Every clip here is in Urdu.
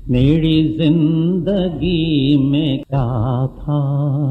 میری زندگی میں کیا تھا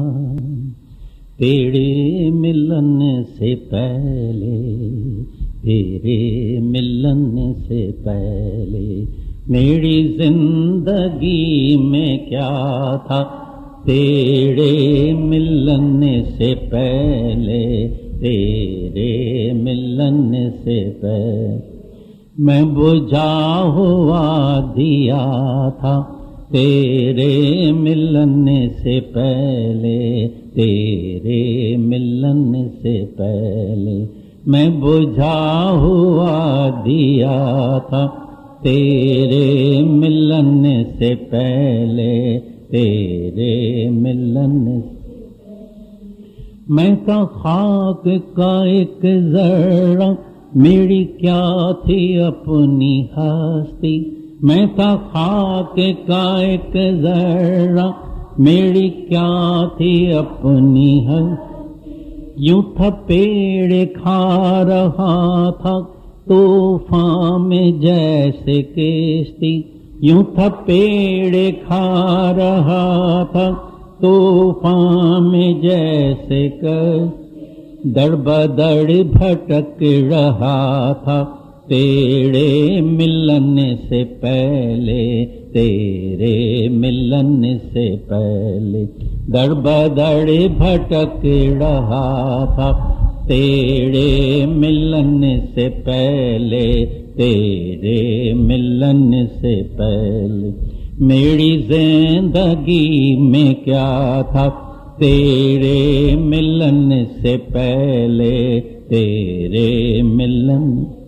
تیرے ملن سے پہلے، تیرے ملن سے پہلے میری زندگی میں کیا تھا تیرے ملن سے پہلے، تیرے ملن سے پہلے میں بجھا ہوا دیا تھا تیرے ملن سے پہلے، تیرے ملن سے پہلے میں بجھا ہوا دیا تھا تیرے ملن سے پہلے، تیرے ملن سے میں تھا خاک کا ایک ذرہ، میری کیا تھی اپنی ہستی، میں تھا خاک کا ایک ذرہ، میری کیا تھی اپنی ہستی، یوں تھا پیڑ کھا رہا تھا طوفان میں جیسے کشتی، یوں تھا پیڑ کھا رہا تھا طوفان میں جیسے کشتی، در بدر بھٹک رہا تھا تیرے ملن سے پہلے، تیرے ملن سے پہلے در بدر بھٹک رہا تھا تیرے ملن سے پہلے، تیرے ملن سے پہلے میری زندگی میں کیا تھا تیرے ملن سے پہلے، تیرے ملن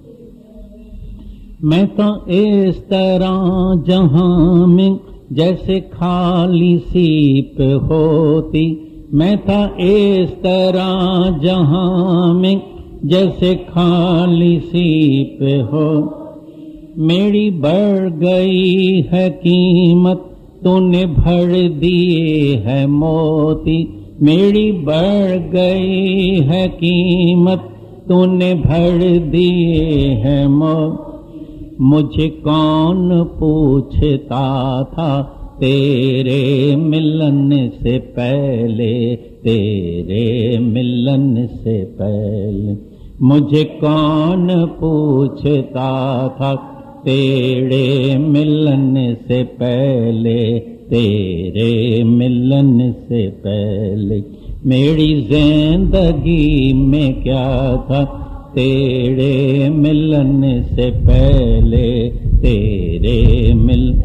میں تو اس طرح جہاں میں جیسے خالی سیپ ہوتی، میں تھا اس طرح جہاں میں جیسے خالی سیپ ہو، میری بڑھ گئی ہے قیمت تو نے بھر دیے ہے موتی، میری بڑھ گئی ہے قیمت تو نے بھر دیے ہے موتی، مجھے کون پوچھتا تھا تیرے ملن سے پہلے، تیرے ملن سے پہلے مجھے کون پوچھتا تھا تیرے ملن سے پہلے، تیرے ملن سے پہلے میری زندگی میں کیا تھا تیرے ملن سے پہلے، تیرے ملن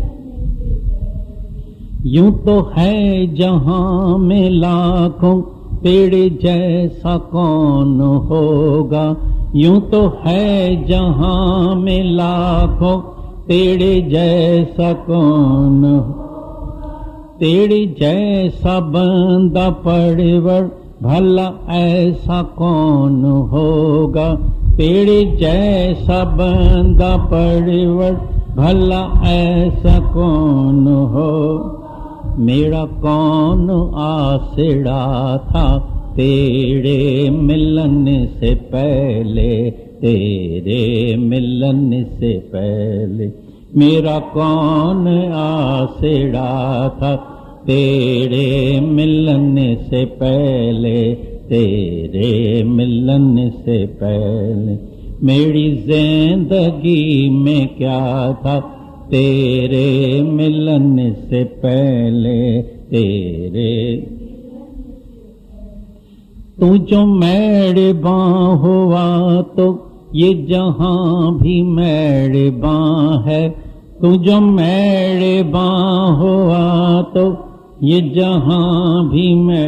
یوں تو ہے جہاں میں لاکھوں تیرے جیسا کون ہوگا، یوں تو ہے جہاں میں لاکھوں تیرے جیسا کون، تیرے جیسا بندہ پرور بھلا ایسا کون ہوگا، تیرے جیسا بندہ پرور بھلا ایسا کون ہو، میرا کون آسرا تھا تیرے ملن سے پہلے، تیرے ملن سے پہلے میرا کون آسرا تھا تیرے ملن سے پہلے، تیرے ملن سے پہلے میری زندگی میں کیا تھا تیرے ملن سے پہلے، تیرے تو جو مہرباں ہوا تو یہ جہاں بھی مہرباں ہے، تو جو مہرباں ہوا تو یہ جہاں بھی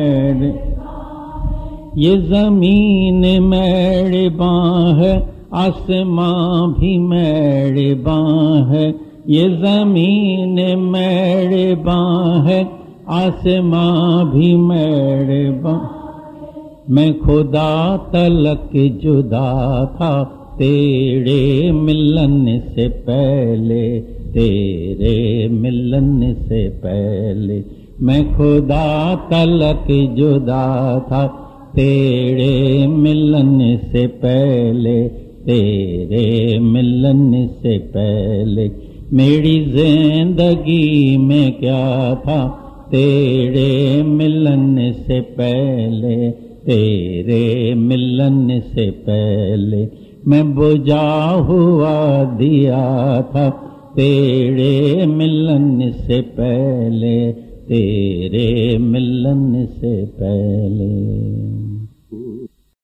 یہ زمین مہرباں ہے، آسماں بھی مہرباں ہے، یہ زمین مہرباں ہے، آسماں بھی مہرباں، میں خدا تلک جدا تھا تیرے ملن سے پہلے، تیرے ملن سے پہلے میں خدا تلک جدا تھا تیرے ملن سے پہلے، تیرے ملن سے پہلے میری زندگی میں کیا تھا تیرے ملن سے پہلے، تیرے ملن سے پہلے میں بجھا ہوا دیا تھا، تیرے ملن سے پہلے، تیرے ملن سے پہلے۔